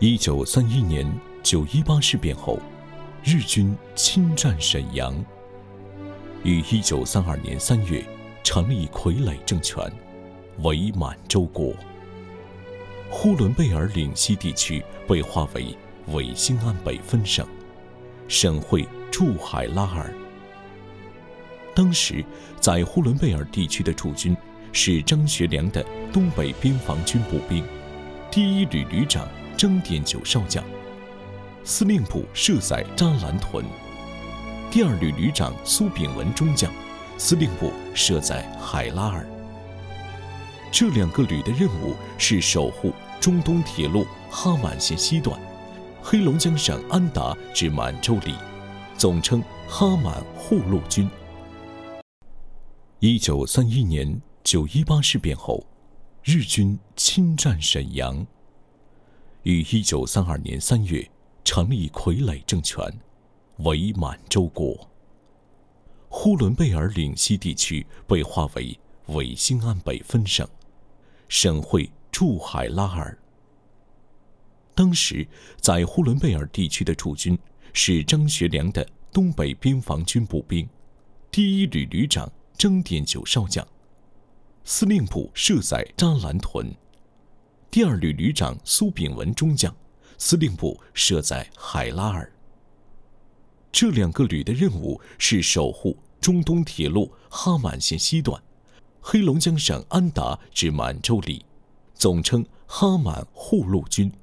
1931年9·18事变后，日军侵占沈阳，于1932年3月成立傀儡政权，伪满洲国。呼伦贝尔岭西地区被划为伪兴安北分省，省会驻海拉尔。当时在呼伦贝尔地区的驻军是张学良的东北边防军步兵第1旅旅长张典九少将，司令部设在扎兰屯；第2旅旅长苏秉文中将，司令部设在海拉尔。这2个旅的任务是守护中东铁路哈满线西段，黑龙江省安达至满洲里，总称哈满护路军。1931年9·18事变后，日军侵占沈阳，于1932年3月成立傀儡政权，伪满洲国。呼伦贝尔岭西地区被划为伪兴安北分省，省会驻海拉尔。当时在呼伦贝尔地区的驻军是张学良的东北边防军步兵第1旅旅长张典九少将，司令部设在扎兰屯；第2旅旅长苏秉文中将，司令部设在海拉尔。这2个旅的任务是守护中东铁路哈满线西段，黑龙江省安达至满洲里，总称哈满护路军。